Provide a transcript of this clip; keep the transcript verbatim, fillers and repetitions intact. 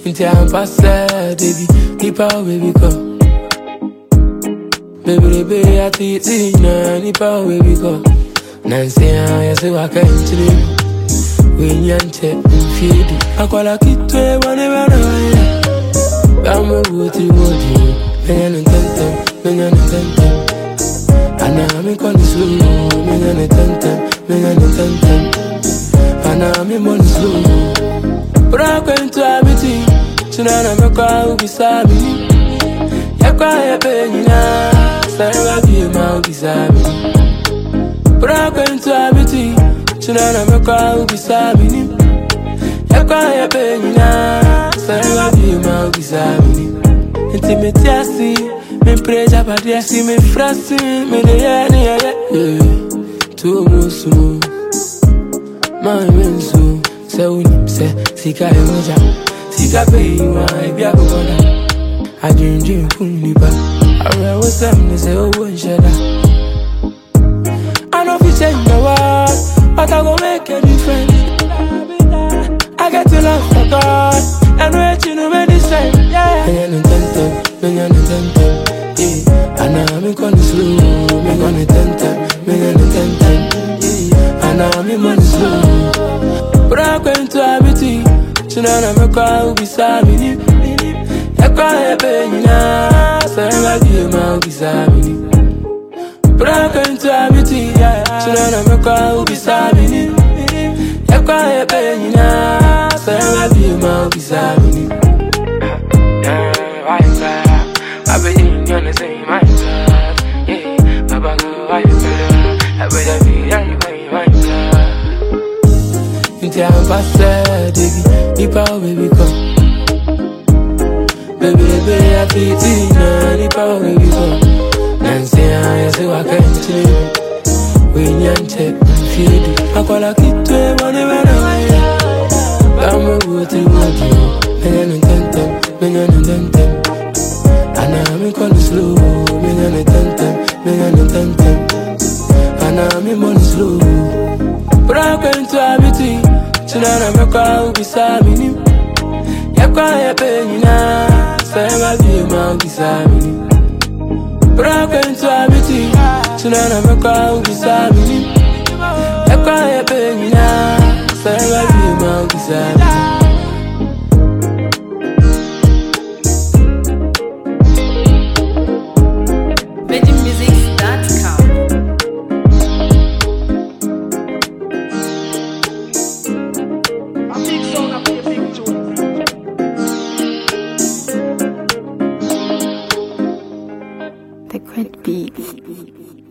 Into I'm past baby, nipa baby come. Baby, baby, I teach you now, nipa baby come. Nancy, I say I can't tell you. When you check and feed it, I call a kid to a one ever. I'm a good you, men and tentem, men and tentem. And I'm in con slow, men and tentem, men and tentem. And I'm in money slow. But I'm going to have it. Tonight I'm a crowd beside me. You cry a penny now, Sarah be a mouth beside me. But I'm going to have it. Tonight I'm a crowd beside me. You cry a penny now, Sarah be a mouth beside me. Intimate, I see me pressure, but I see me frustrated. Me the any other, yeah. Too much smooth. My men so, say we say, Sika emoja, Sika pay you my biagoda. I dream dream kuniba. I was them they say oh one shada. I know if you change the world, but I go make a difference. I get to love for God, and wait you know many say, yeah. Me and tentem, me and tentem, yeah. And I'm in con slow, me and tentem, me and tentem, yeah. And I'm in money slow. But I'm going to have it. Tonight I'm a crowd beside me. You cry a penny now, Sarah be a mouth beside me. But I'm going to have it. Tonight I'm a crowd beside me. You cry a penny now, Sarah be a mouth beside me. Why you cry? I bet you ain't gonna say my God. Yeah, Papa go, why you cry? I bet I be young, why you cry? Into I'm past baby, nipa baby come. Baby, baby, I teach you now, nipa baby come. Nancy, I say I can't tell you. When you check and feed it, I call a kid to a one ever. I'm a good to you, men and tentem, men and tentem. And I'm in con slow, men and tentem, men and tentem. And I'm in money slow. But I'm going to have it. Tonight I'm a crowd beside me. You cry a penny now, Sarah be a mouth beside me. But I'm going to have it. Tonight I'm a crowd beside me. You cry a penny now, Sarah be a mouth beside me. The Great Beats.